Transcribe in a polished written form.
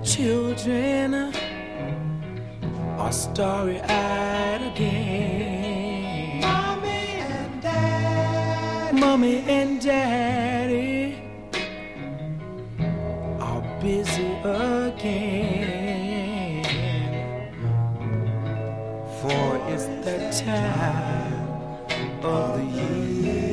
children are starry-eyed again. Mommy and daddy are busy again, for it's that time of the year.